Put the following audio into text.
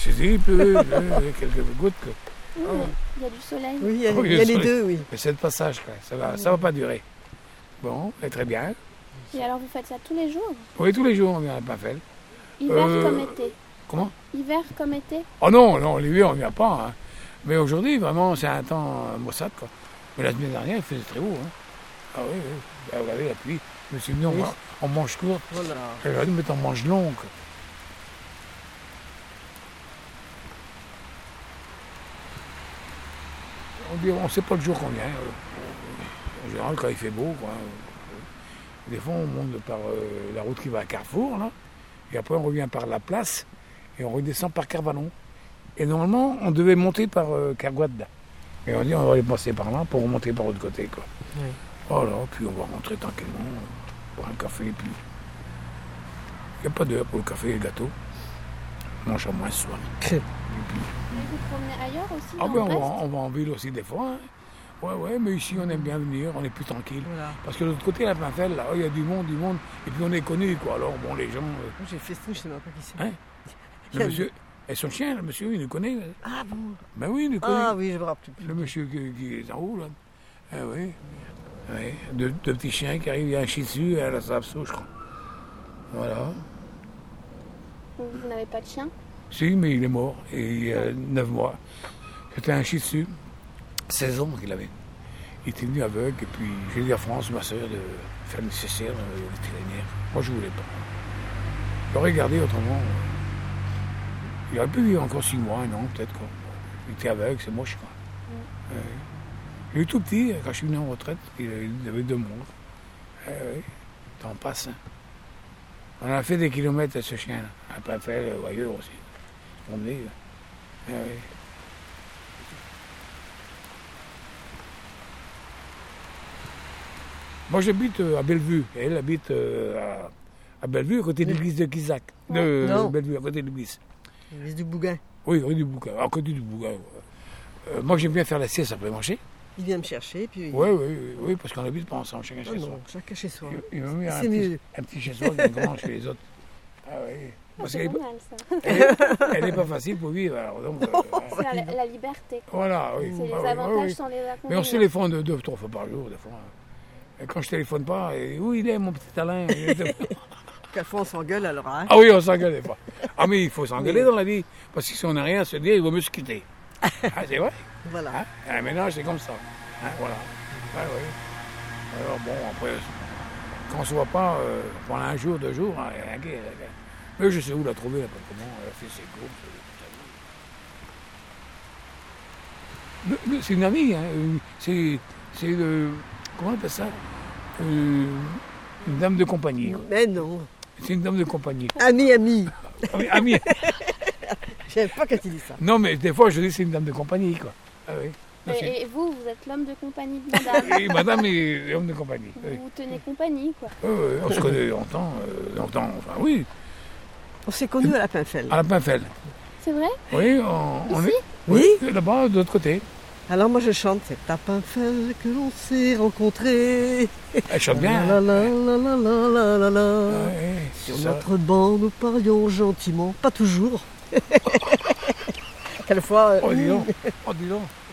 il pleut, quelques gouttes. Il y a du soleil. Oui, il y a les deux, oui. Mais c'est de passage, quoi. Ça va pas durer. Bon, c'est très bien. Et alors vous faites ça tous les jours? Oui, tous les jours, on vient à Pinfel. Hiver comme été? Comment? Hiver comme été? Oh non, l'hiver, on ne vient pas. Hein. Mais aujourd'hui, vraiment, c'est un temps maussade, quoi. Mais la semaine dernière, il faisait très beau. Hein. Ah oui. Ben, regardez la pluie. Je me suis mis en manche courte. Voilà. J'aurais dû me mettre en manche longue. On ne sait pas le jour qu'on vient. En général, quand il fait beau, quoi. Des fois, on monte par la route qui va à Carrefour, là. Et après, on revient par la place. Et on redescend par Carvalon. Et normalement, on devait monter par Kerguad. Et on dit, on va aller passer par là pour remonter par l'autre côté, quoi. Oui. Voilà, puis on va rentrer tranquillement, boire un café, puis... Il n'y a pas d'heure pour le café et le gâteau. On mange à moins ce soir. Mais vous promenez ailleurs aussi? Ah dans ben, Brest on va en ville aussi des fois. Hein. Ouais, mais ici, on aime bien venir, on est plus tranquille. Voilà. Parce que de l'autre côté, la Pinfel, là, il y a du monde, et puis on est connus, quoi. Alors, bon, les gens... Moi, j'ai fait ça, je ne sais même pas qui c'est. Hein? Le monsieur... Et son chien, le monsieur, il le connaît. Ah bon? Ben oui, il le connaît. Ah oui, je me rappelle plus. Le monsieur qui est en haut, là. Ah oui. Oui. Deux petits chiens qui arrivent, il y a un shih tzu et un lhasa-apso, je crois. Voilà. Vous n'avez pas de chien? Si, mais il est mort, et il y a 9 mois. C'était un shih tzu, 16 ans qu'il avait. Il était venu aveugle, et puis j'ai dit à France, ma soeur, de faire le nécessaire vétérinaire. Moi, je ne voulais pas. J'aurais gardé autrement. Il aurait pu vivre encore 6 mois, un an, peut-être, quoi. Il était aveugle, c'est moche, quoi. Il est tout petit, quand je suis venu en retraite, il avait 2 mois. Oui, t'en passes. Hein. On a fait des kilomètres à ce chien-là, à Pinfel ou ailleurs aussi. On est, oui. Moi, j'habite à Bellevue, et elle habite à Bellevue, à côté de l'église de Quizac. De Bellevue, à côté de l'église. L'église du Bougain. Oui, rue du Bougain, à côté du Bougain. Moi, j'aime bien faire la sieste après manger. Il vient me chercher, puis... Oui, parce qu'on habite pas ensemble, chacun chez soi. Non, chacun chez soi. Il m'a mis un petit chez soi qui est grand chez les autres. Ah oui. Parce C'est pas mal, ça. elle n'est pas facile pour vivre. Alors, donc, C'est la liberté. Quoi. Voilà, oui. C'est les Ah, avantages oui. sans les inconvénients. Mais on se téléphone 2-3 fois par jour, des fois. Et quand je téléphone pas, où il est, mon petit Alain? Quelquefois, on s'engueule alors, hein? Ah oui, on s'engueule des fois. Ah, mais il faut s'engueuler dans la vie. Parce que si on n'a rien à se dire, il vaut mieux se quitter. Ah, c'est vrai? Voilà. Hein? Un ménage, c'est comme ça. Hein, voilà. Oui. Alors bon, après, quand on ne se voit pas pendant 1 jour, 2 jours, il n'y a rien qui est. Mais je sais où la trouver, l'appartement. Elle a fait ses courses. C'est une amie, hein. C'est comment on appelle ça? Une dame de compagnie. Quoi. Mais non. C'est une dame de compagnie. Ami. Amie. J'aime pas quand tu dis ça. Non, mais des fois, je dis c'est une dame de compagnie, quoi. Ah oui. Non, Et vous êtes l'homme de compagnie de madame. Et madame est homme de compagnie. Vous Oui. vous tenez compagnie, quoi. On se connaît longtemps, enfin oui, On s'est connus à la Pinfel. à la Pinfel. C'est vrai? Oui, on est. Oui. Là-bas, de l'autre côté. Alors moi je chante, c'est à Pinfel que l'on s'est rencontrés. Elle chante bien. La la la la la la la la. Ouais, c'est Sur ça. notre banc, nous parlions gentiment. Pas toujours. Quelquefois. Oh, dis donc.